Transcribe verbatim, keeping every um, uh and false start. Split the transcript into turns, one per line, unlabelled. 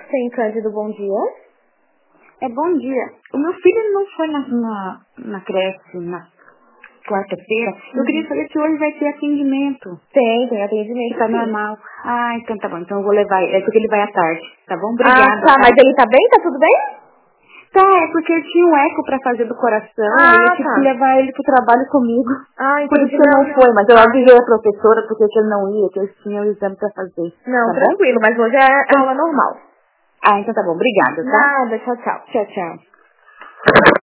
Sim, Cândido, bom dia.
É, bom dia. O meu filho não foi na, na, na creche na quarta-feira.
Uhum.
Eu queria saber se hoje vai ter atendimento.
Tem, tem atendimento.
Se tá
sim.
normal. Ah, então tá bom. Então eu vou levar. É porque ele vai à tarde. Tá bom?
Ah,
Obrigada.
tá, mas ele tá bem? Tá tudo bem?
Tá, é porque eu tinha um eco pra fazer do coração.
Ah,
Aí eu tive
tá.
que levar ele pro trabalho comigo.
Ah,
Por isso
entendi.
que eu
Não,
não
não.
fui, mas eu
Ah,
avisei a professora porque que ele não ia, que eles tinham o exame pra fazer.
não,
Tá bom?
tranquilo, mas hoje é
Então,
aula normal.
ah, então tá bom. Obrigada, tá?
Nada, tchau, tchau.
Tchau, tchau.